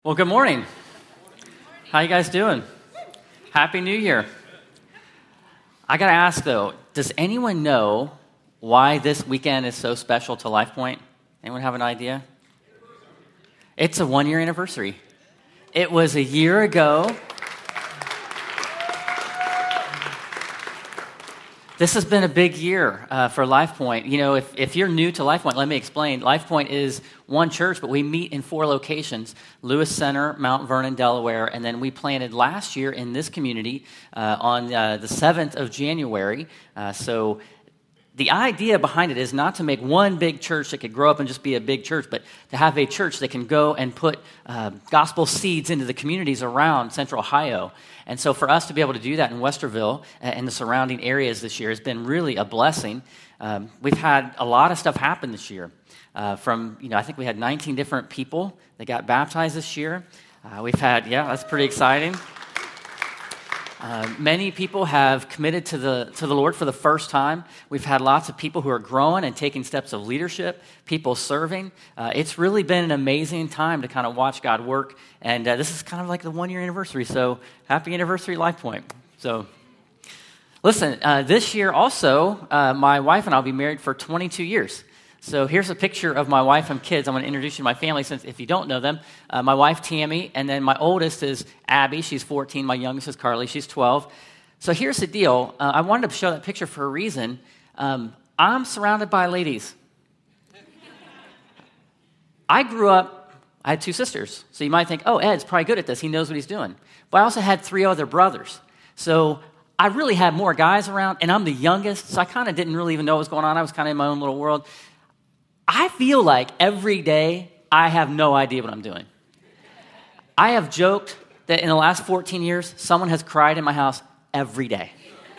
Well, good morning. How you guys doing? Happy New Year. I got to ask, though, does anyone know why this weekend is so special to LifePoint? Anyone have an idea? It's a one-year anniversary. It was a year ago. This has been a big year for LifePoint. You know, if you're new to LifePoint, let me explain. LifePoint is one church, but we meet in 4 locations: Lewis Center, Mount Vernon, Delaware, and then we planted last year in this community on the 7th of January. So the idea behind it is not to make one big church that could grow up and just be a big church, but to have a church that can go and put gospel seeds into the communities around Central Ohio. And so for us to be able to do that in Westerville and the surrounding areas this year has been really a blessing. We've had a lot of stuff happen this year. I think we had 19 different people that got baptized this year. That's pretty exciting. Many people have committed to the Lord for the first time. We've had lots of people who are growing and taking steps of leadership, people serving. It's really been an amazing time to kind of watch God work, and this is kind of like the one-year anniversary, so happy anniversary, LifePoint. So, listen, this year also, my wife and I will be married for 22 years. So here's a picture of my wife and kids. I'm going to introduce you to my family since if you don't know them. My wife, Tammy, and then my oldest is Abby. She's 14. My youngest is Carly. She's 12. So here's the deal. I wanted to show that picture for a reason. I'm surrounded by ladies. I grew up, I had 2 sisters. So you might think, oh, Ed's probably good at this. He knows what he's doing. But I also had 3 other brothers. So I really had more guys around, and I'm the youngest, so I kind of didn't really even know what was going on. I was kind of in my own little world. I feel like every day I have no idea what I'm doing. I have joked that in the last 14 years, someone has cried in my house every day.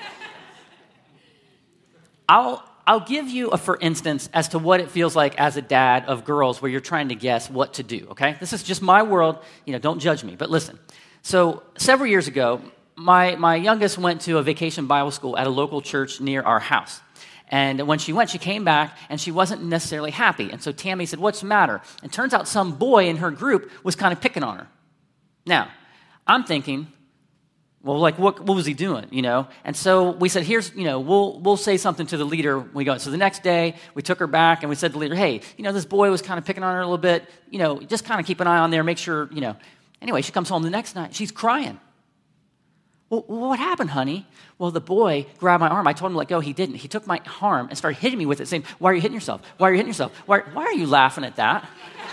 I'll give you a for instance as to what it feels like as a dad of girls where you're trying to guess what to do, okay? This is just my world. Don't judge me, but listen. So several years ago, my youngest went to a vacation Bible school at a local church near our house. And when she went, she came back, and she wasn't necessarily happy. And so Tammy said, what's the matter? And it turns out some boy in her group was kind of picking on her. Now, I'm thinking, well, like, what was he doing, And so we said, we'll say something to the leader when we go. So the next day, we took her back, and we said to the leader, hey, this boy was kind of picking on her a little bit. Just kind of keep an eye on there, make sure, Anyway, she comes home the next night. She's crying. Well, what happened, honey? Well, the boy grabbed my arm. I told him to let go. He didn't. He took my arm and started hitting me with it, saying, why are you hitting yourself? Why are you hitting yourself? Why are you laughing at that?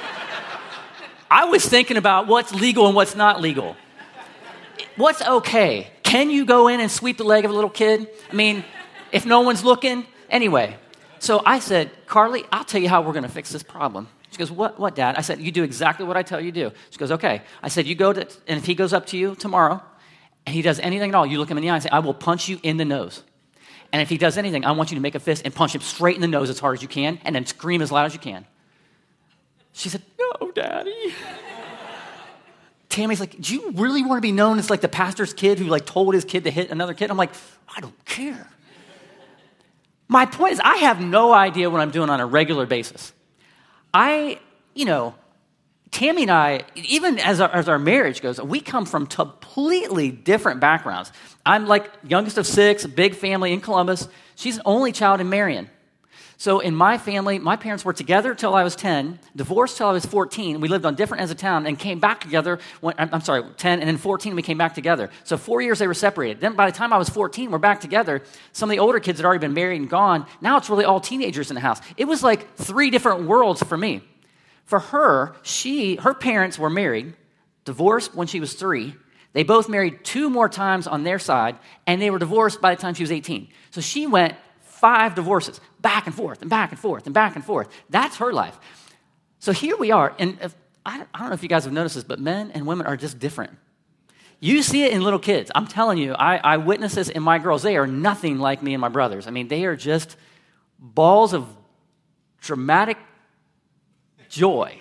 I was thinking about what's legal and what's not legal. What's okay? Can you go in and sweep the leg of a little kid? I mean, if no one's looking? Anyway, so I said, Carly, I'll tell you how we're going to fix this problem. She goes, what, Dad? I said, you do exactly what I tell you to do. She goes, okay. I said, and if he goes up to you tomorrow, and he does anything at all, you look him in the eye and say, I will punch you in the nose. And if he does anything, I want you to make a fist and punch him straight in the nose as hard as you can, and then scream as loud as you can. She said, no, Daddy. Tammy's like, do you really want to be known as like the pastor's kid who told his kid to hit another kid? I'm like, I don't care. My point is, I have no idea what I'm doing on a regular basis. Tammy and I, even as our marriage goes, we come from completely different backgrounds. I'm like youngest of 6, big family in Columbus. She's an only child in Marion. So in my family, my parents were together till I was 10, divorced till I was 14. We lived on different ends of town and came back together. 10, and then 14 we came back together. So 4 years they were separated. Then by the time I was 14, we're back together. Some of the older kids had already been married and gone. Now it's really all teenagers in the house. It was like 3 different worlds for me. For her, her parents were married, divorced when she was 3. They both married 2 more times on their side, and they were divorced by the time she was 18. So she went 5 divorces, back and forth, and back and forth, and back and forth. That's her life. So here we are, and I don't know if you guys have noticed this, but men and women are just different. You see it in little kids. I'm telling you, I witness this in my girls. They are nothing like me and my brothers. I mean, they are just balls of dramatic joy,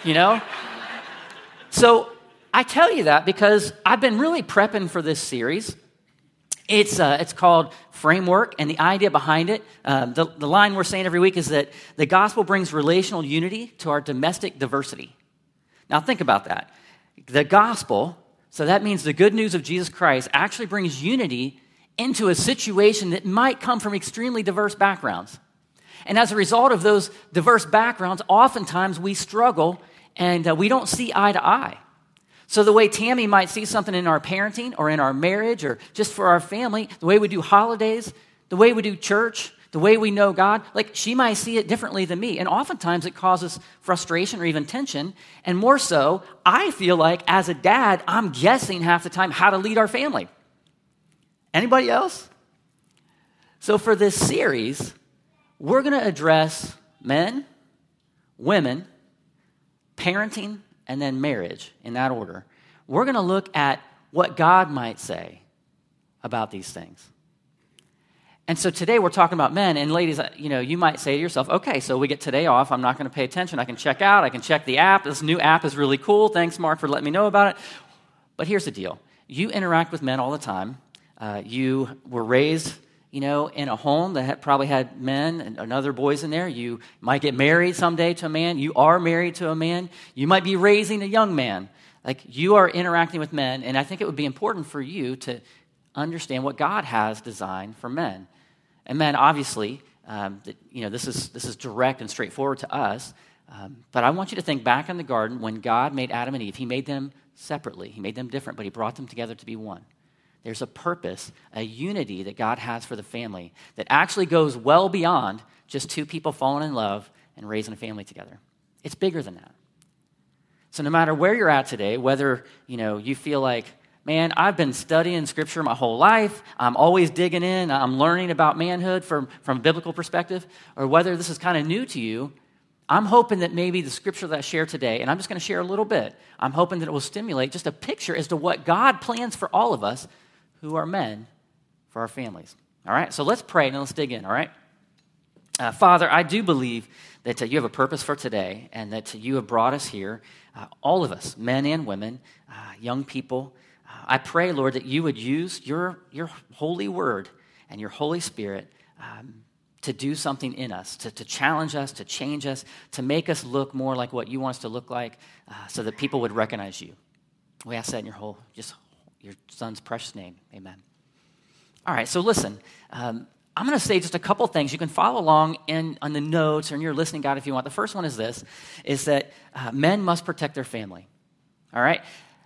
So I tell you that because I've been really prepping for this series. It's called Framework, and the idea behind it, the line we're saying every week is that the gospel brings relational unity to our domestic diversity. Now think about that. The gospel, so that means the good news of Jesus Christ, actually brings unity into a situation that might come from extremely diverse backgrounds. And as a result of those diverse backgrounds, oftentimes we struggle and we don't see eye to eye. So the way Tammy might see something in our parenting or in our marriage or just for our family, the way we do holidays, the way we do church, the way we know God, like she might see it differently than me. And oftentimes it causes frustration or even tension. And more so, I feel like as a dad, I'm guessing half the time how to lead our family. Anybody else? So for this series, we're going to address men, women, parenting, and then marriage in that order. We're going to look at what God might say about these things. And so today we're talking about men, and ladies, you might say to yourself, okay, so we get today off, I'm not going to pay attention, I can check out, I can check the app, this new app is really cool, thanks Mark for letting me know about it. But here's the deal, you interact with men all the time, you were raised, in a home that probably had men and other boys in there. You might get married someday to a man. You are married to a man. You might be raising a young man. Like, you are interacting with men, and I think it would be important for you to understand what God has designed for men. And men, obviously, this is direct and straightforward to us, but I want you to think back in the garden when God made Adam and Eve. He made them separately. He made them different, but he brought them together to be one. There's a purpose, a unity that God has for the family that actually goes well beyond just two people falling in love and raising a family together. It's bigger than that. So no matter where you're at today, whether you feel like, man, I've been studying Scripture my whole life, I'm always digging in, I'm learning about manhood from a biblical perspective, or whether this is kind of new to you, I'm hoping that maybe the Scripture that I share today, and I'm just going to share a little bit, I'm hoping that it will stimulate just a picture as to what God plans for all of us who are men for our families. All right, so let's pray and let's dig in, all right? Father, I do believe that you have a purpose for today and that you have brought us here, all of us, men and women, young people. I pray, Lord, that you would use your holy word and your Holy Spirit to do something in us, to challenge us, to change us, to make us look more like what you want us to look like so that people would recognize you. We ask that in your son's precious name. Amen. All right, so listen. I'm going to say just a couple things. You can follow along on the notes or in your listening guide if you want. The first one is this, is that men must protect their family. All right?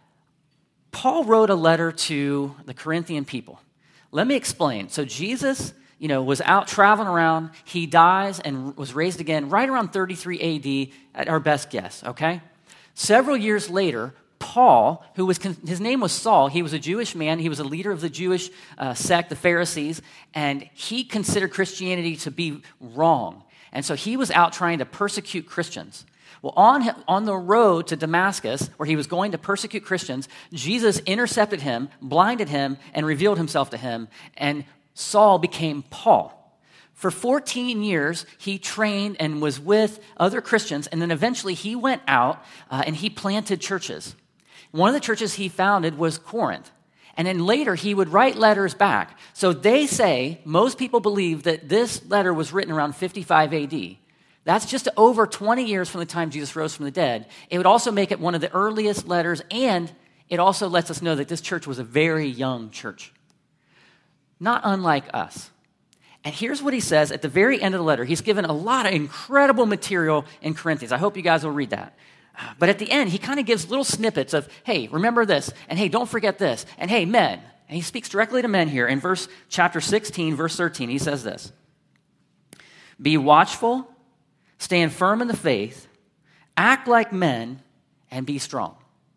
Paul wrote a letter to the Corinthian people. Let me explain. So Jesus, was out traveling around. He dies and was raised again right around 33 AD at our best guess, okay? Several years later, Paul, his name was Saul, he was a Jewish man, he was a leader of the Jewish sect, the Pharisees, and he considered Christianity to be wrong. And so he was out trying to persecute Christians. Well, on the road to Damascus, where he was going to persecute Christians, Jesus intercepted him, blinded him, and revealed himself to him, and Saul became Paul. For 14 years, he trained and was with other Christians, and then eventually he went out and he planted churches. One of the churches he founded was Corinth. And then later, he would write letters back. So they say, most people believe that this letter was written around 55 AD. That's just over 20 years from the time Jesus rose from the dead. It would also make it one of the earliest letters, and it also lets us know that this church was a very young church. Not unlike us. And here's what he says at the very end of the letter. He's given a lot of incredible material in Corinthians. I hope you guys will read that. But at the end, he kind of gives little snippets of, hey, remember this, and hey, don't forget this, and hey, men. And he speaks directly to men here. In chapter 16, verse 13, he says this. Be watchful, stand firm in the faith, act like men, and be strong.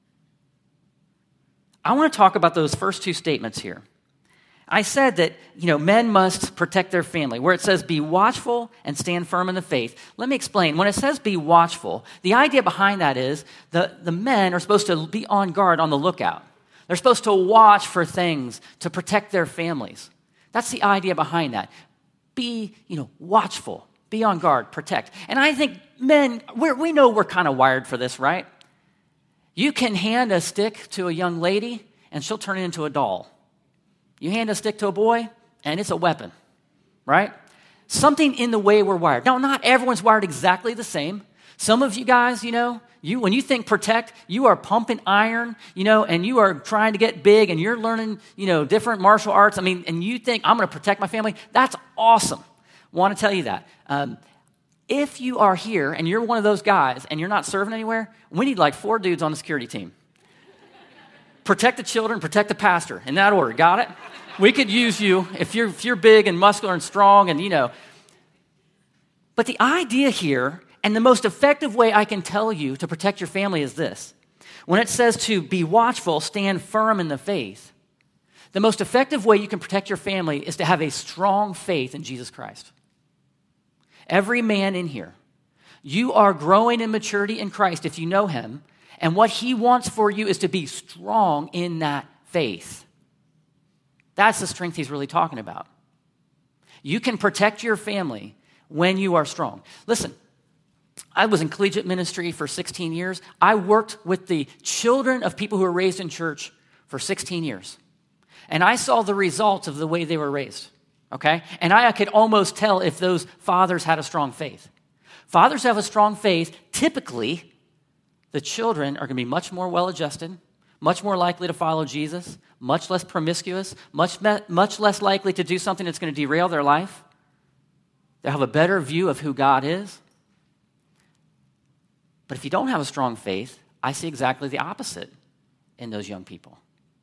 I want to talk about those first two statements here. I said that, men must protect their family, where it says be watchful and stand firm in the faith. Let me explain. When it says be watchful, the idea behind that is the men are supposed to be on guard, on the lookout. They're supposed to watch for things to protect their families. That's the idea behind that. Be, watchful, be on guard, protect. And I think men, we know we're kind of wired for this, right? You can hand a stick to a young lady and she'll turn it into a doll. You hand a stick to a boy, and it's a weapon, right? Something in the way we're wired. Now, not everyone's wired exactly the same. Some of you guys, you When you think protect, you are pumping iron, and you are trying to get big, and you're learning, different martial arts. And you think, I'm going to protect my family. That's awesome. Want to tell you that. If you are here and you're one of those guys and you're not serving anywhere, we need like 4 dudes on the security team. Protect the children, protect the pastor, in that order. Got it? We could use you if you're big and muscular and strong and. But the idea here, and the most effective way I can tell you to protect your family is this. When it says to be watchful, stand firm in the faith, the most effective way you can protect your family is to have a strong faith in Jesus Christ. Every man in here, you are growing in maturity in Christ if you know him, and what he wants for you is to be strong in that faith. That's the strength he's really talking about. You can protect your family when you are strong. Listen, I was in collegiate ministry for 16 years. I worked with the children of people who were raised in church for 16 years. And I saw the results of the way they were raised, okay? And I could almost tell if those fathers had a strong faith. Fathers have a strong faith. Typically, the children are going to be much more well-adjusted, much more likely to follow Jesus, much less promiscuous, much less likely to do something that's going to derail their life. They'll have a better view of who God is. But if you don't have a strong faith, I see exactly the opposite in those young people.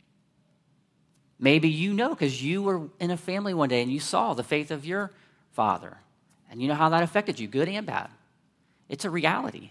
Maybe you know because you were in a family one day and you saw the faith of your father, and you know how that affected you, good and bad. It's a reality.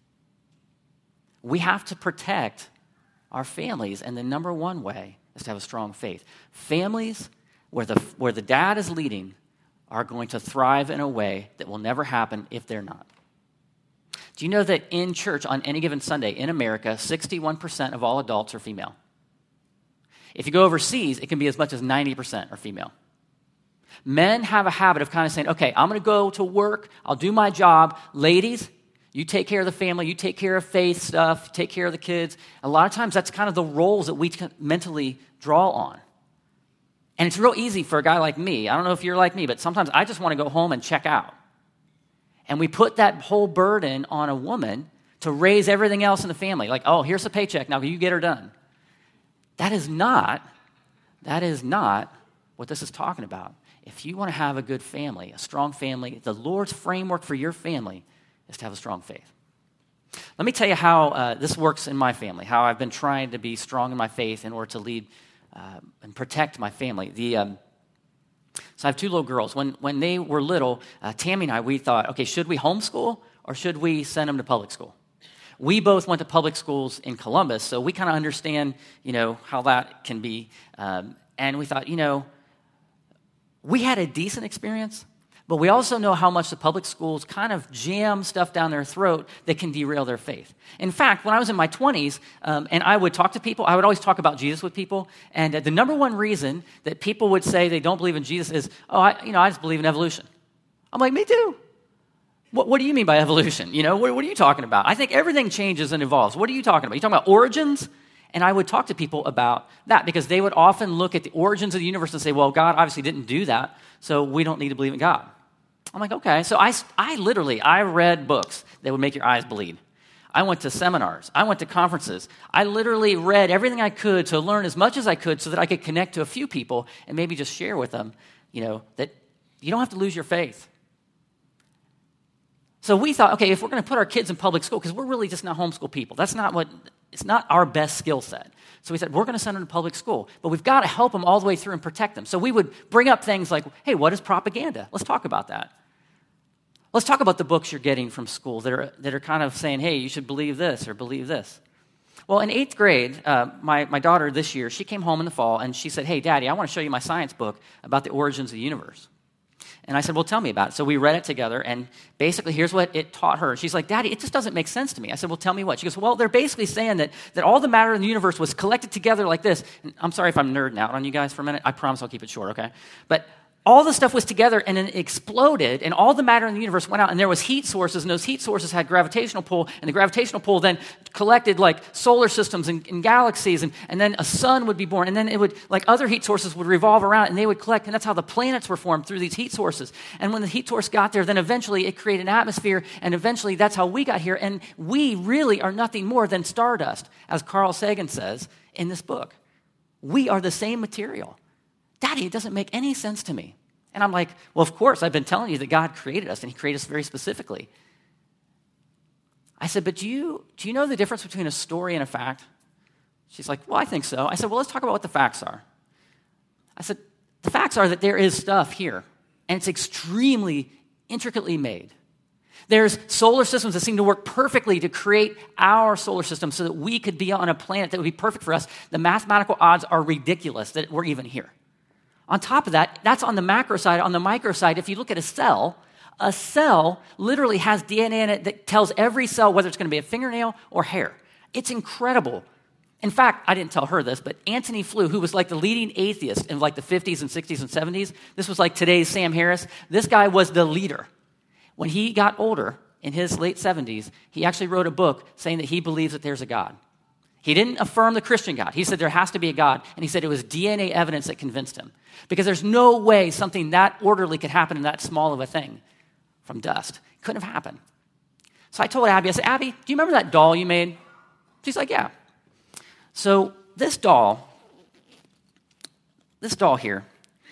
We have to protect our families, and the number one way is to have a strong faith. Families where the dad is leading are going to thrive in a way that will never happen if they're not. Do you know that in church on any given Sunday in America, 61% of all adults are female? If you go overseas, it can be as much as 90% are female. Men have a habit of kind of saying, okay, I'm going to go to work, I'll do my job. Ladies, you take care of the family, you take care of faith stuff, take care of the kids. A lot of times that's kind of the roles that we mentally draw on. And it's real easy for a guy like me. I don't know if you're like me, but sometimes I just want to go home and check out. And we put that whole burden on a woman to raise everything else in the family. Like, oh, here's a paycheck, now you get her done. That is not what this is talking about. If you want to have a good family, a strong family, the Lord's framework for your family is to have a strong faith. Let me tell you how this works in my family, how I've been trying to be strong in my faith in order to lead and protect my family. So I have 2 little girls. When they were little, Tammy and I, we thought, okay, should we homeschool or should we send them to public school? We both went to public schools in Columbus, so we kind of understand, how that can be. And we thought, we had a decent experience, but we also know how much the public schools kind of jam stuff down their throat that can derail their faith. In fact, when I was in my 20s, and I would talk to people, I would always talk about Jesus with people, and the number one reason that people would say they don't believe in Jesus is, I just believe in evolution. I'm like, me too. What do you mean by evolution? What are you talking about? I think everything changes and evolves. What are you talking about? You talking about origins? And I would talk to people about that because they would often look at the origins of the universe and say, well, God obviously didn't do that, so we don't need to believe in God. I'm like, okay. So I read books that would make your eyes bleed. I went to seminars. I went to conferences. I literally read everything I could to learn as much as I could so that I could connect to a few people and maybe just share with them, that you don't have to lose your faith. So we thought, okay, if we're going to put our kids in public school, because we're really just not homeschool people. It's not our best skill set. So we said, we're going to send them to public school, but we've got to help them all the way through and protect them. So we would bring up things like, hey, what is propaganda? Let's talk about that. Let's talk about the books you're getting from school that are kind of saying, hey, you should believe this or believe this. Well, in 8th grade, my daughter this year, she came home in the fall and she said, hey, Daddy, I want to show you my science book about the origins of the universe. And I said, well, tell me about it. So we read it together, and basically here's what it taught her. She's like, Daddy, it just doesn't make sense to me. I said, well, tell me what. She goes, well, they're basically saying that all the matter in the universe was collected together like this. And I'm sorry if I'm nerding out on you guys for a minute. I promise I'll keep it short, okay? But all the stuff was together and then it exploded, and all the matter in the universe went out, and there was heat sources, and those heat sources had gravitational pull, and the gravitational pull then collected like solar systems and galaxies, and then a sun would be born, and then it would, like other heat sources would revolve around, and they would collect, and that's how the planets were formed, through these heat sources. And when the heat source got there, then eventually it created an atmosphere, and eventually that's how we got here, and we really are nothing more than stardust, as Carl Sagan says in this book. We are the same material. Daddy, it doesn't make any sense to me. And I'm like, well, of course, I've been telling you that God created us, and he created us very specifically. I said, but do you know the difference between a story and a fact? She's like, well, I think so. I said, well, let's talk about what the facts are. I said, the facts are that there is stuff here, and it's extremely intricately made. There's solar systems that seem to work perfectly to create our solar system so that we could be on a planet that would be perfect for us. The mathematical odds are ridiculous that we're even here. On top of that, that's on the macro side. On the micro side, if you look at a cell literally has DNA in it that tells every cell whether it's going to be a fingernail or hair. It's incredible. In fact, I didn't tell her this, but Antony Flew, who was like the leading atheist in like the 50s and 60s and 70s, this was like today's Sam Harris. This guy was the leader. When he got older, in his late 70s, he actually wrote a book saying that he believes that there's a God. He didn't affirm the Christian God. He said there has to be a God, and he said it was DNA evidence that convinced him. Because there's no way something that orderly could happen in that small of a thing from dust. It couldn't have happened. So I told Abby, I said, Abby, do you remember that doll you made? She's like, yeah. So this doll here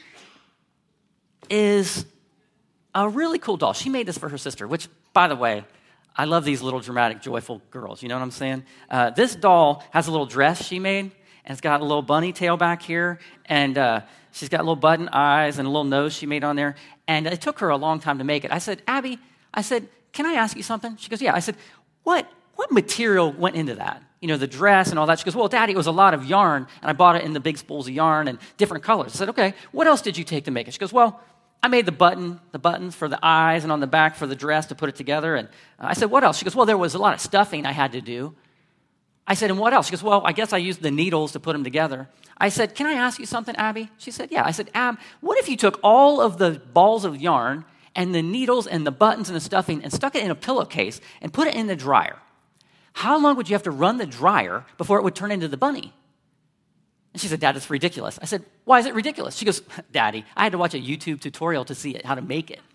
is a really cool doll. She made this for her sister, which, by the way, I love these little dramatic, joyful girls. You know what I'm saying? This doll has a little dress she made, and it's got a little bunny tail back here, and she's got little button eyes and a little nose she made on there. And it took her a long time to make it. I said, Abby, can I ask you something? She goes, yeah. I said, what material went into that? You know, the dress and all that. She goes, well, Daddy, it was a lot of yarn, and I bought it in the big spools of yarn and different colors. I said, okay, what else did you take to make it? She goes, well, I made the buttons for the eyes and on the back for the dress to put it together. And I said, what else? She goes, well, there was a lot of stuffing I had to do. I said, and what else? She goes, well, I guess I used the needles to put them together. I said, can I ask you something, Abby? She said, yeah. I said, Ab, what if you took all of the balls of yarn and the needles and the buttons and the stuffing and stuck it in a pillowcase and put it in the dryer? How long would you have to run the dryer before it would turn into the bunny? And she said, Dad, it's ridiculous. I said, why is it ridiculous? She goes, Daddy, I had to watch a YouTube tutorial to see how to make it.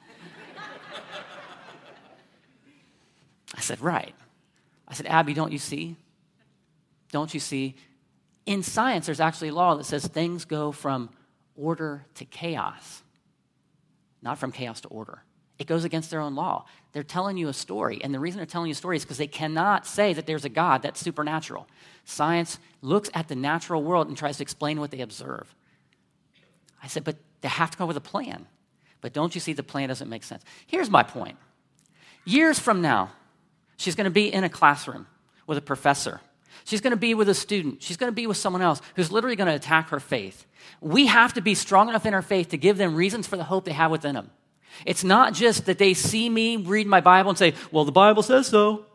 I said, right. I said, Abby, don't you see? Don't you see? In science, there's actually a law that says things go from order to chaos, not from chaos to order. It goes against their own law. They're telling you a story, and the reason they're telling you a story is because they cannot say that there's a God that's supernatural. Science looks at the natural world and tries to explain what they observe. I said, but they have to come up with a plan. But don't you see the plan doesn't make sense? Here's my point. Years from now, she's going to be in a classroom with a professor. She's going to be with a student. She's going to be with someone else who's literally going to attack her faith. We have to be strong enough in our faith to give them reasons for the hope they have within them. It's not just that they see me read my Bible and say, well, the Bible says so.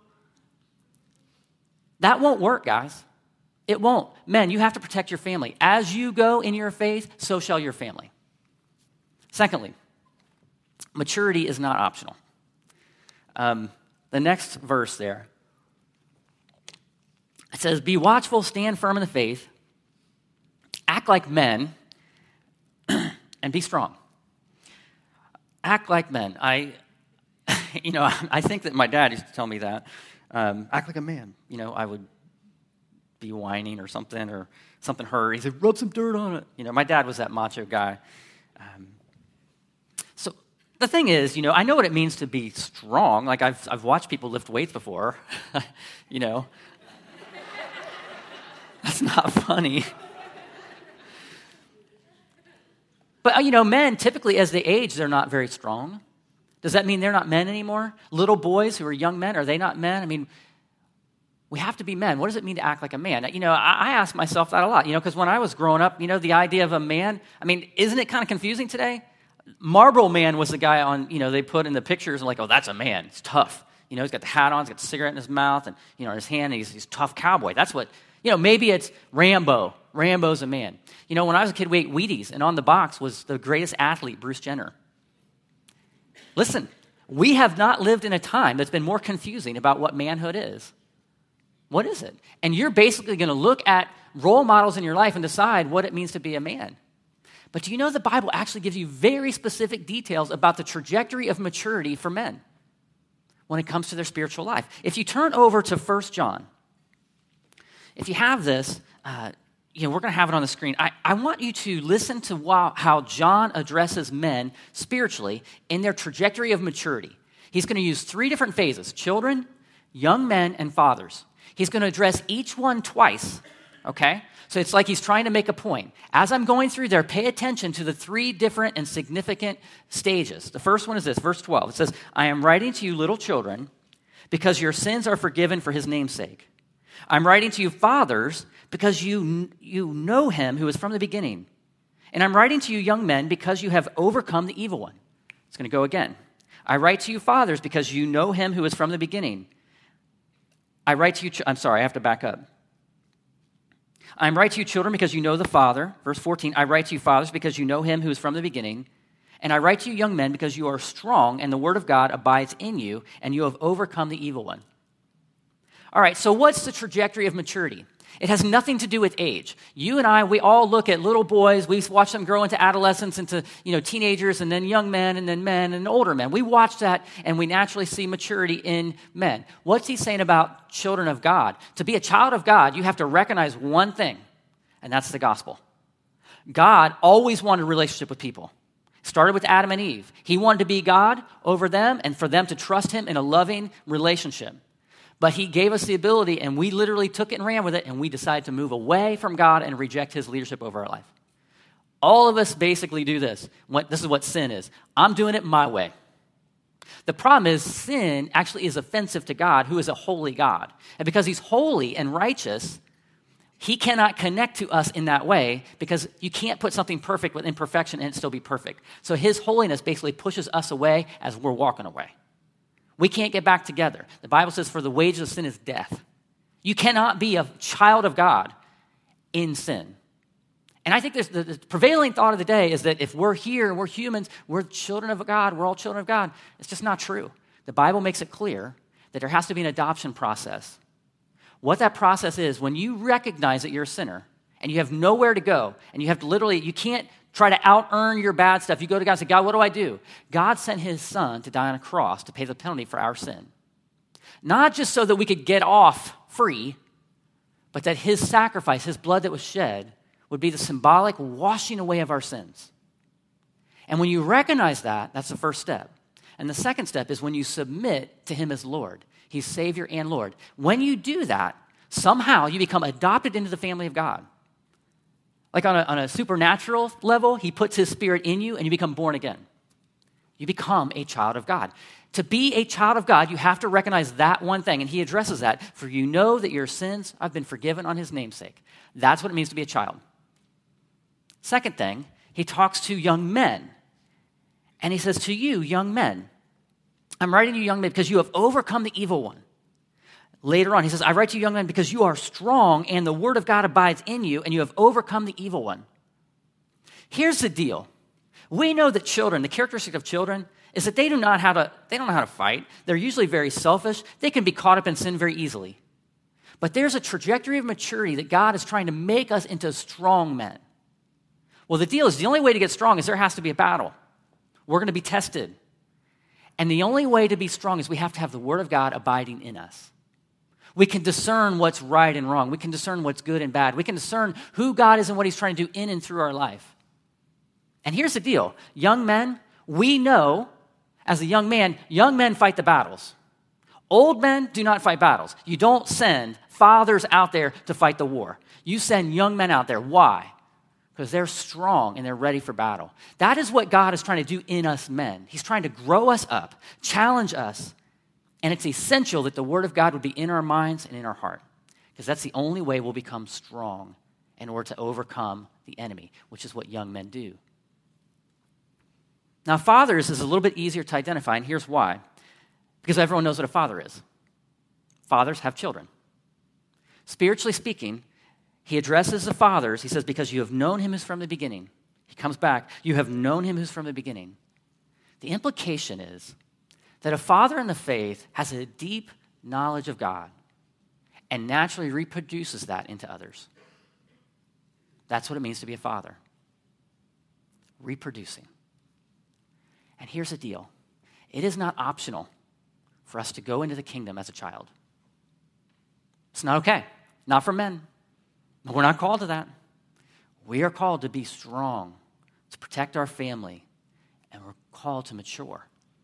That won't work, guys. It won't. Men, you have to protect your family. As you go in your faith, so shall your family. Secondly, maturity is not optional. The next verse there, it says, be watchful, stand firm in the faith, act like men, and be strong. Act like men. I think that my dad used to tell me that. Act like a man. I would be whining or something hurt. He said, rub some dirt on it. My dad was that macho guy. So the thing is, I know what it means to be strong. Like I've watched people lift weights before. That's not funny. But, men, typically as they age, they're not very strong. Does that mean they're not men anymore? Little boys who are young men, are they not men? I mean, we have to be men. What does it mean to act like a man? I ask myself that a lot, because when I was growing up, the idea of a man, isn't it kind of confusing today? Marlboro Man was the guy on, they put in the pictures and like, oh, that's a man. He's tough. He's got the hat on, he's got the cigarette in his mouth, and, in his hand, he's tough cowboy. That's what, maybe it's Rambo Rambo's a man. You know, when I was a kid, we ate Wheaties, and on the box was the greatest athlete, Bruce Jenner. Listen, we have not lived in a time that's been more confusing about what manhood is. What is it? And you're basically going to look at role models in your life and decide what it means to be a man. But do you know the Bible actually gives you very specific details about the trajectory of maturity for men when it comes to their spiritual life? If you turn over to 1 John, if you have this, we're going to have it on the screen. I want you to listen to how John addresses men spiritually in their trajectory of maturity. He's going to use 3 different phases: children, young men, and fathers. He's going to address each one twice, okay? So it's like he's trying to make a point. As I'm going through there, pay attention to the 3 different and significant stages. The first one is this, verse 12. It says, I am writing to you, little children, because your sins are forgiven for his name's sake. I'm writing to you, fathers, because you know him who is from the beginning. And I'm writing to you, young men, because you have overcome the evil one. It's going to go again. I write to you, fathers, because you know him who is from the beginning. I write to you, I have to back up. I write to you, children, because you know the Father. Verse 14, I write to you, fathers, because you know him who is from the beginning. And I write to you, young men, because you are strong, and the word of God abides in you, and you have overcome the evil one. All right, so what's the trajectory of maturity? It has nothing to do with age. You and I, we all look at little boys. We watch them grow into adolescence, into teenagers, and then young men, and older men. We watch that, and we naturally see maturity in men. What's he saying about children of God? To be a child of God, you have to recognize one thing, and that's the gospel. God always wanted a relationship with people. Started with Adam and Eve. He wanted to be God over them and for them to trust him in a loving relationship. But he gave us the ability, and we literally took it and ran with it, and we decided to move away from God and reject his leadership over our life. All of us basically do this. This is what sin is. I'm doing it my way. The problem is sin actually is offensive to God, who is a holy God. And because he's holy and righteous, he cannot connect to us in that way, because you can't put something perfect with imperfection and it still be perfect. So his holiness basically pushes us away as we're walking away. We can't get back together. The Bible says, for the wages of sin is death. You cannot be a child of God in sin. And I think the prevailing thought of the day is that if we're here and we're humans, we're children of God, we're all children of God. It's just not true. The Bible makes it clear that there has to be an adoption process. What that process is, when you recognize that you're a sinner and you have nowhere to go, and you have to you can't try to out-earn your bad stuff. You go to God and say, God, what do I do? God sent his son to die on a cross to pay the penalty for our sin. Not just so that we could get off free, but that his sacrifice, his blood that was shed, would be the symbolic washing away of our sins. And when you recognize that, that's the first step. And the second step is when you submit to him as Lord. He's Savior and Lord. When you do that, somehow you become adopted into the family of God. Like on a supernatural level, he puts his spirit in you and you become born again. You become a child of God. To be a child of God, you have to recognize that one thing, and he addresses that. For you know that your sins have been forgiven on his namesake. That's what it means to be a child. Second thing, he talks to young men. And he says, to you, young men, I'm writing to you, young men, because you have overcome the evil one. Later on, he says, I write to you, young men, because you are strong and the word of God abides in you and you have overcome the evil one. Here's the deal. We know that children, the characteristic of children is that they don't know how to fight. They're usually very selfish. They can be caught up in sin very easily. But there's a trajectory of maturity that God is trying to make us into strong men. Well, the deal is the only way to get strong is there has to be a battle. We're going to be tested. And the only way to be strong is we have to have the word of God abiding in us. We can discern what's right and wrong. We can discern what's good and bad. We can discern who God is and what he's trying to do in and through our life. And here's the deal. Young men, we know, as a young men fight the battles. Old men do not fight battles. You don't send fathers out there to fight the war. You send young men out there. Why? Because they're strong and they're ready for battle. That is what God is trying to do in us men. He's trying to grow us up, challenge us. And it's essential that the word of God would be in our minds and in our heart, because that's the only way we'll become strong in order to overcome the enemy, which is what young men do. Now, fathers is a little bit easier to identify, and here's why. Because everyone knows what a father is. Fathers have children. Spiritually speaking, he addresses the fathers. He says, because you have known him who's from the beginning. He comes back. You have known him who's from the beginning. The implication is that a father in the faith has a deep knowledge of God and naturally reproduces that into others. That's what it means to be a father. Reproducing. And here's the deal. It is not optional for us to go into the kingdom as a child. It's not okay. Not for men. We're not called to that. We are called to be strong, to protect our family, and we're called to mature.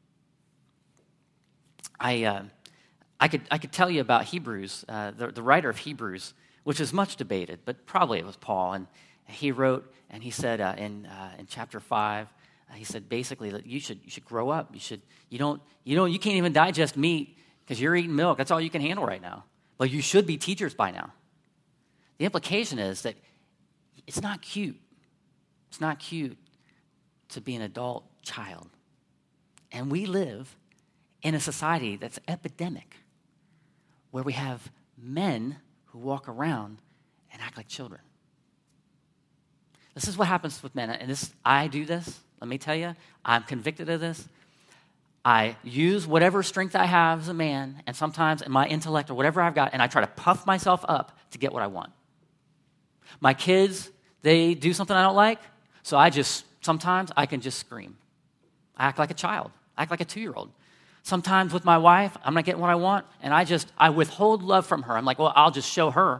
I could tell you about Hebrews, the writer of Hebrews, which is much debated, but probably it was Paul, and he wrote, and he said in chapter 5, he said basically that you should grow up. You can't even digest meat because you're eating milk. That's all you can handle right now. But you should be teachers by now. The implication is that it's not cute. It's not cute to be an adult child. And we live in a society that's epidemic, where we have men who walk around and act like children. This is what happens with men. And I do this. Let me tell you, I'm convicted of this. I use whatever strength I have as a man, and sometimes in my intellect or whatever I've got, and I try to puff myself up to get what I want. My kids, they do something I don't like, so sometimes I can just scream. I act like a child. I act like a 2-year-old. Sometimes with my wife, I'm not getting what I want, and I withhold love from her. I'm like, well, I'll just show her,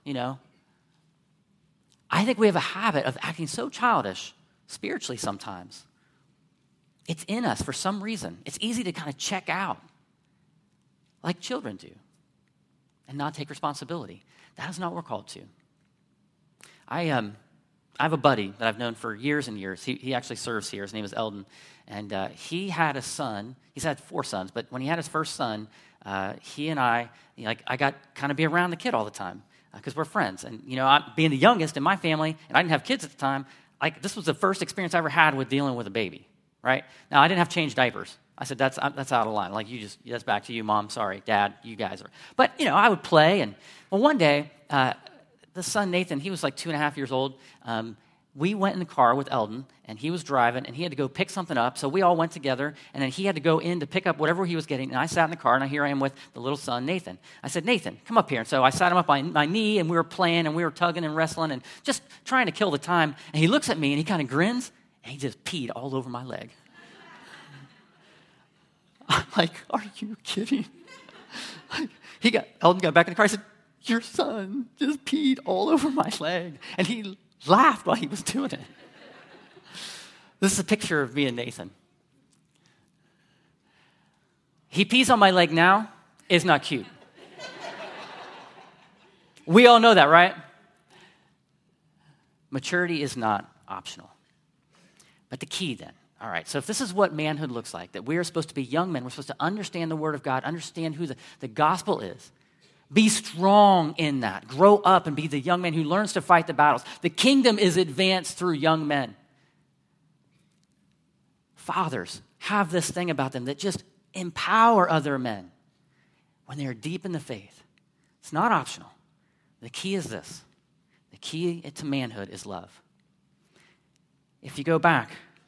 I think we have a habit of acting so childish spiritually sometimes. It's in us for some reason. It's easy to kind of check out like children do and not take responsibility. That is not what we're called to. I have a buddy that I've known for years and years. He actually serves here. His name is Eldon. And he had a son. He's had 4 sons. But when he had his first son, he and I got kind of be around the kid all the time because we're friends. And, being the youngest in my family, and I didn't have kids at the time, this was the first experience I ever had with dealing with a baby, right? Now, I didn't have to change diapers. I said, that's out of line. That's back to you, Mom. Sorry, Dad, you guys are. But, I would play. And, one day, the son, Nathan, he was 2.5 years old. We went in the car with Eldon, and he was driving, and he had to go pick something up. So we all went together, and then he had to go in to pick up whatever he was getting. And I sat in the car, and here I am with the little son, Nathan. I said, Nathan, come up here. And so I sat him up on my knee, and we were playing, and we were tugging and wrestling, and just trying to kill the time. And he looks at me, and he kind of grins, and he just peed all over my leg. I'm like, are you kidding? Eldon got back in the car. I said, your son just peed all over my leg. And he laughed while he was doing it. This is a picture of me and Nathan. He pees on my leg now. It's not cute. We all know that, right? Maturity is not optional. But the key then, all right, so if this is what manhood looks like, that we are supposed to be young men, we're supposed to understand the Word of God, understand who the gospel is, be strong in that. Grow up and be the young man who learns to fight the battles. The kingdom is advanced through young men. Fathers have this thing about them that just empower other men when they are deep in the faith. It's not optional. The key is this. The key to manhood is love. If you go back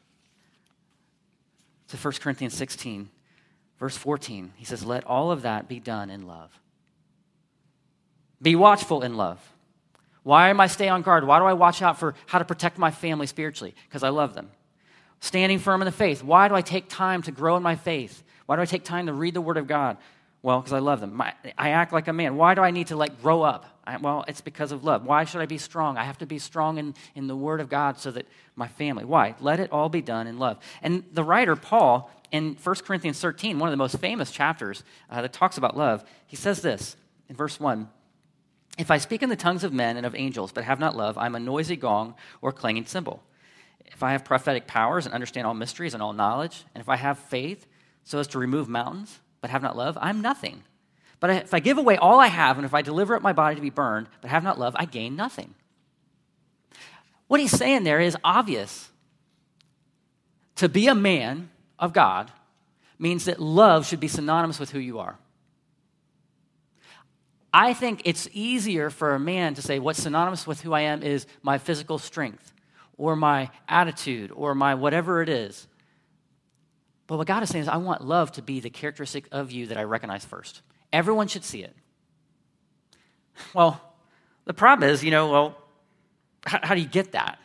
to 1 Corinthians 16, verse 14, he says, let all of that be done in love. Be watchful in love. Why am I stay on guard? Why do I watch out for how to protect my family spiritually? Because I love them. Standing firm in the faith. Why do I take time to grow in my faith? Why do I take time to read the Word of God? Well, because I love them. I act like a man. Why do I need to grow up? Well, it's because of love. Why should I be strong? I have to be strong in the Word of God so that my family. Why? Let it all be done in love. And the writer, Paul, in 1 Corinthians 13, one of the most famous chapters that talks about love, he says this in verse 1. If I speak in the tongues of men and of angels, but have not love, I'm a noisy gong or clanging cymbal. If I have prophetic powers and understand all mysteries and all knowledge, and if I have faith so as to remove mountains, but have not love, I'm nothing. But if I give away all I have, and if I deliver up my body to be burned, but have not love, I gain nothing. What he's saying there is obvious. To be a man of God means that love should be synonymous with who you are. I think it's easier for a man to say what's synonymous with who I am is my physical strength or my attitude or my whatever it is. But what God is saying is I want love to be the characteristic of you that I recognize first. Everyone should see it. Well, the problem is, how do you get that?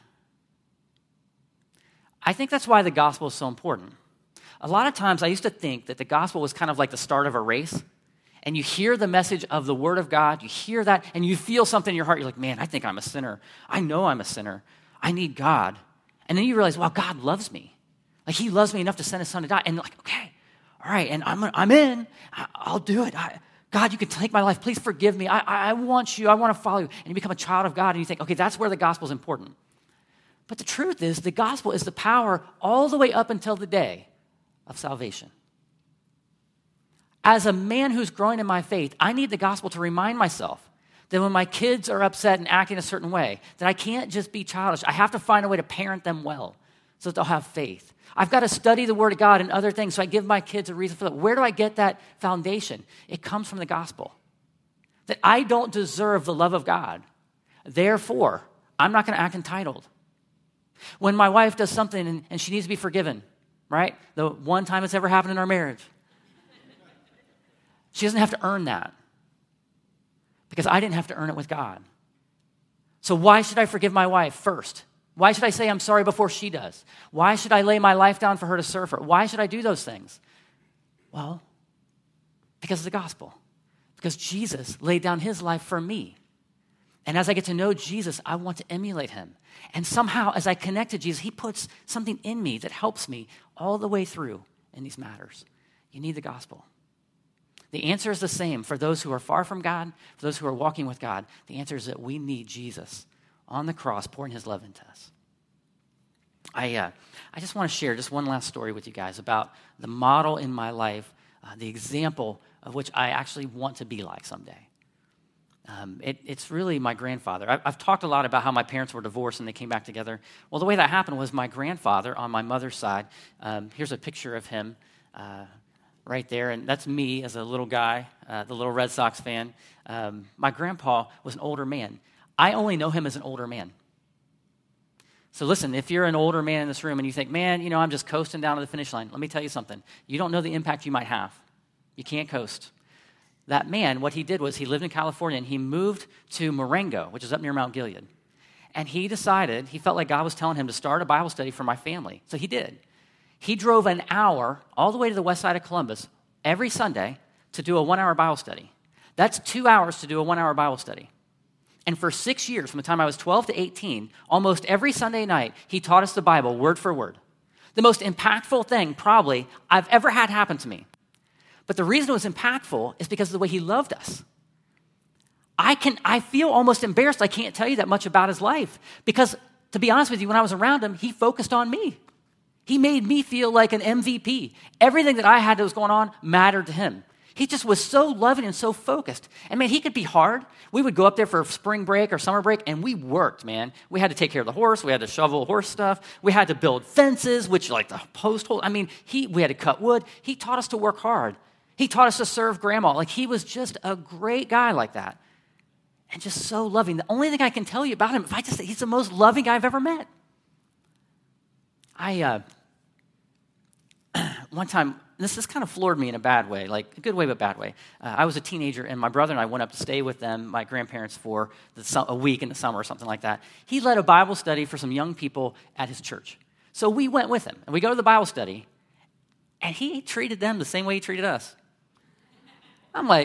I think that's why the gospel is so important. A lot of times I used to think that the gospel was kind of like the start of a race, and you hear the message of the word of God, you hear that, and you feel something in your heart. You're like, man, I think I'm a sinner. I know I'm a sinner. I need God. And then you realize, wow, God loves me. Like he loves me enough to send his son to die. And you're like, okay, all right, and I'm in. I'll do it. God, you can take my life. Please forgive me. I want you. I want to follow you. And you become a child of God, and you think, okay, that's where the gospel is important. But the truth is, the gospel is the power all the way up until the day of salvation. As a man who's growing in my faith, I need the gospel to remind myself that when my kids are upset and acting a certain way, that I can't just be childish. I have to find a way to parent them well so that they'll have faith. I've got to study the Word of God and other things so I give my kids a reason for that. Where do I get that foundation? It comes from the gospel. That I don't deserve the love of God. Therefore, I'm not going to act entitled. When my wife does something and she needs to be forgiven, right? The one time it's ever happened in our marriage. She doesn't have to earn that because I didn't have to earn it with God. So why should I forgive my wife first? Why should I say I'm sorry before she does? Why should I lay my life down for her to serve her? Why should I do those things? Well, because of the gospel. Because Jesus laid down his life for me. And as I get to know Jesus, I want to emulate him. And somehow, as I connect to Jesus, he puts something in me that helps me all the way through in these matters. You need the gospel. The answer is the same for those who are far from God, for those who are walking with God. The answer is that we need Jesus on the cross pouring his love into us. I just want to share just one last story with you guys about the model in my life, the example of which I actually want to be like someday. It's really my grandfather. I've talked a lot about how my parents were divorced and they came back together. Well, the way that happened was my grandfather on my mother's side. Here's a picture of him right there, and that's me as a little guy, the little Red Sox fan. My grandpa was an older man. I only know him as an older man. So listen, if you're an older man in this room and you think, man, I'm just coasting down to the finish line, let me tell you something. You don't know the impact you might have. You can't coast. That man, what he did was he lived in California and he moved to Marengo, which is up near Mount Gilead. And he felt like God was telling him to start a Bible study for my family. So he did. He drove an hour all the way to the west side of Columbus every Sunday to do a 1-hour Bible study. That's 2 hours to do a 1-hour Bible study. And for 6 years, from the time I was 12 to 18, almost every Sunday night, he taught us the Bible word for word. The most impactful thing probably I've ever had happen to me. But the reason it was impactful is because of the way he loved us. I feel almost embarrassed I can't tell you that much about his life because, to be honest with you, when I was around him, he focused on me. He made me feel like an MVP. Everything that I had that was going on mattered to him. He just was so loving and so focused. And man, he could be hard. We would go up there for spring break or summer break, and we worked, man. We had to take care of the horse. We had to shovel horse stuff. We had to build fences, which like the post hole. We had to cut wood. He taught us to work hard. He taught us to serve grandma. Like, he was just a great guy like that. And just so loving. The only thing I can tell you about him, if I just say he's the most loving guy I've ever met. One time, this kind of floored me in a bad way, like a good way but bad way. I was a teenager, and my brother and I went up to stay with them, my grandparents, for a week in the summer or something like that. He led a Bible study for some young people at his church. So we went with him, and we go to the Bible study, and he treated them the same way he treated us. I'm like,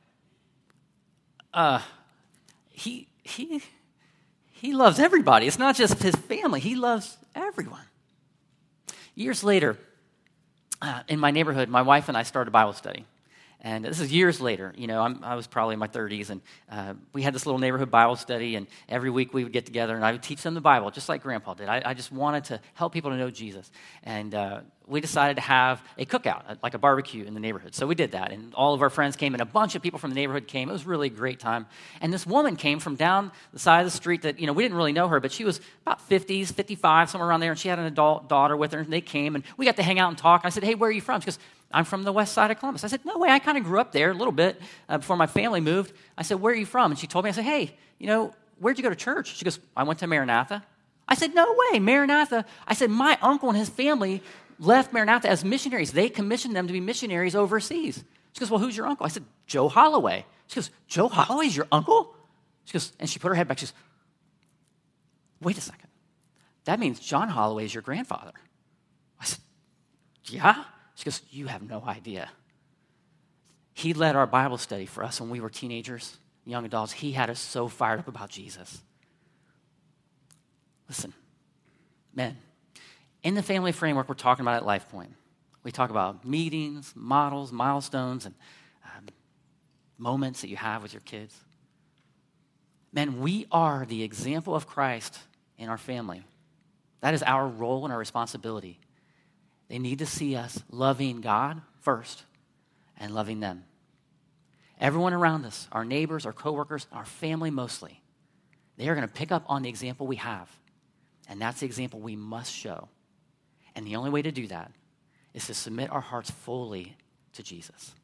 he loves everybody. It's not just his family. He loves everyone. Years later, in my neighborhood, my wife and I started a Bible study. And this is years later. I was probably in my 30s, and we had this little neighborhood Bible study, and every week we would get together, and I would teach them the Bible, just like Grandpa did. I just wanted to help people to know Jesus. And we decided to have a cookout, like a barbecue in the neighborhood. So we did that, and all of our friends came, and a bunch of people from the neighborhood came. It was really a great time. And this woman came from down the side of the street that, we didn't really know her, but she was about 50s, 55, somewhere around there, and she had an adult daughter with her, and they came, and we got to hang out and talk. I said, hey, where are you from? She goes, I'm from the west side of Columbus. I said, no way, I kind of grew up there a little bit before my family moved. I said, where are you from? And she told me, I said, hey, where'd you go to church? She goes, I went to Maranatha. I said, no way, Maranatha. I said, my uncle and his family left Maranatha as missionaries. They commissioned them to be missionaries overseas. She goes, well, who's your uncle? I said, Joe Holloway. She goes, Joe Holloway's your uncle? She goes, and she put her head back. She goes, wait a second. That means John Holloway is your grandfather. I said, yeah? She goes, you have no idea. He led our Bible study for us when we were teenagers, young adults. He had us so fired up about Jesus. Listen, men, in the family framework we're talking about at LifePoint, we talk about meetings, models, milestones, and moments that you have with your kids. Men, we are the example of Christ in our family. That is our role and our responsibility. They need to see us loving God first and loving them. Everyone around us, our neighbors, our coworkers, our family mostly, they are going to pick up on the example we have. And that's the example we must show. And the only way to do that is to submit our hearts fully to Jesus.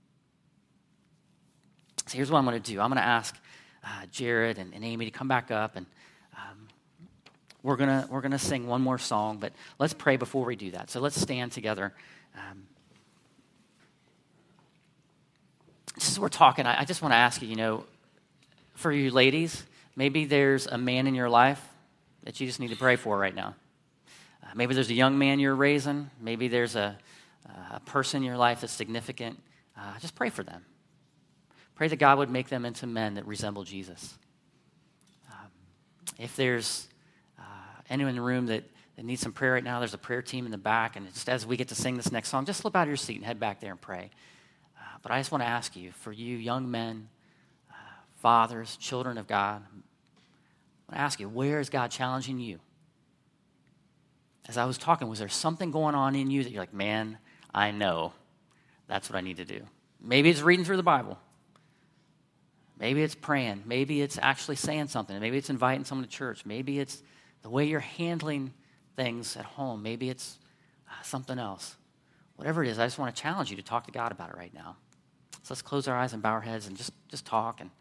So here's what I'm going to do. I'm going to ask Jared and Amy to come back up, and we're gonna sing one more song, but let's pray before we do that. So let's stand together. Just as we're talking, I just want to ask you, for you ladies, maybe there's a man in your life that you just need to pray for right now. Maybe there's a young man you're raising. Maybe there's a person in your life that's significant. Just pray for them. Pray that God would make them into men that resemble Jesus. If there's anyone in the room that needs some prayer right now, there's a prayer team in the back, and just as we get to sing this next song, just slip out of your seat and head back there and pray. But I just want to ask you, for you young men, fathers, children of God, I want to ask you, where is God challenging you? As I was talking, was there something going on in you that you're like, man, I know that's what I need to do? Maybe it's reading through the Bible. Maybe it's praying. Maybe it's actually saying something. Maybe it's inviting someone to church. Maybe it's the way you're handling things at home. Maybe it's something else. Whatever it is, I just want to challenge you to talk to God about it right now. So let's close our eyes and bow our heads and just talk and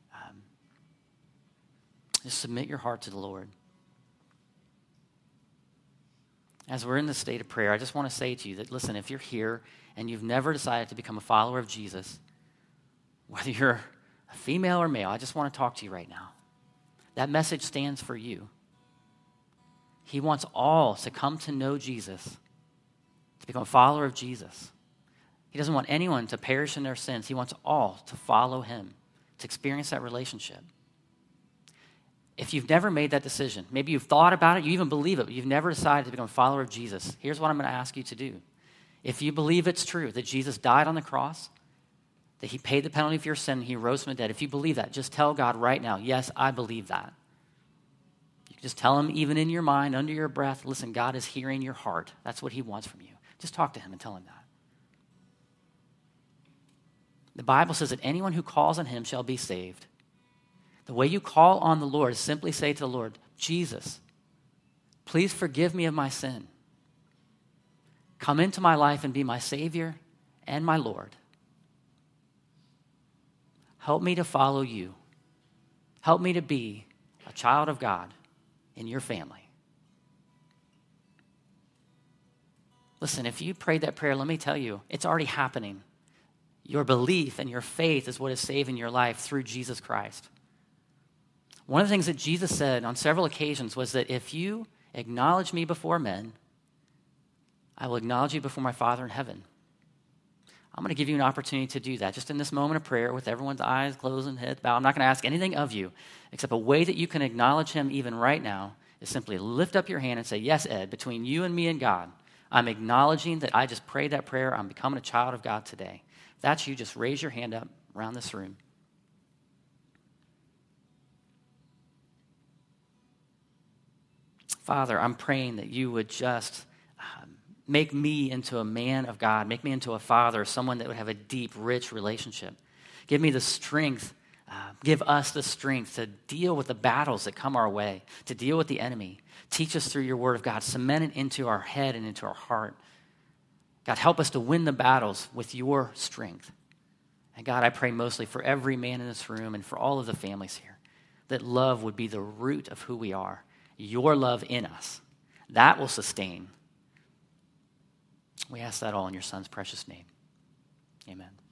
just submit your heart to the Lord. As we're in this state of prayer, I just want to say to you that, listen, if you're here and you've never decided to become a follower of Jesus, whether you're a female or male, I just want to talk to you right now. That message stands for you. He wants all to come to know Jesus, to become a follower of Jesus. He doesn't want anyone to perish in their sins. He wants all to follow him, to experience that relationship. If you've never made that decision, maybe you've thought about it, you even believe it, but you've never decided to become a follower of Jesus, here's what I'm going to ask you to do. If you believe it's true that Jesus died on the cross, that he paid the penalty for your sin, he rose from the dead, if you believe that, just tell God right now, yes, I believe that. You can just tell him even in your mind, under your breath, listen, God is hearing your heart. That's what he wants from you. Just talk to him and tell him that. The Bible says that anyone who calls on him shall be saved. The way you call on the Lord is simply say to the Lord, Jesus, please forgive me of my sin. Come into my life and be my Savior and my Lord. Help me to follow you. Help me to be a child of God in your family. Listen, if you prayed that prayer, let me tell you, it's already happening. Your belief and your faith is what is saving your life through Jesus Christ. One of the things that Jesus said on several occasions was that if you acknowledge me before men, I will acknowledge you before my Father in heaven. I'm going to give you an opportunity to do that just in this moment of prayer with everyone's eyes closed and heads bowed. I'm not going to ask anything of you except a way that you can acknowledge him even right now is simply lift up your hand and say, yes, Ed, between you and me and God, I'm acknowledging that I just prayed that prayer. I'm becoming a child of God today. If that's you, just raise your hand up around this room. Father, I'm praying that you would just make me into a man of God, make me into a father, someone that would have a deep, rich relationship. Give me the strength, give us the strength to deal with the battles that come our way, to deal with the enemy. Teach us through your word of God, cement it into our head and into our heart. God, help us to win the battles with your strength. And God, I pray mostly for every man in this room and for all of the families here, that love would be the root of who we are, your love in us. That will sustain. We ask that all in your Son's precious name. Amen.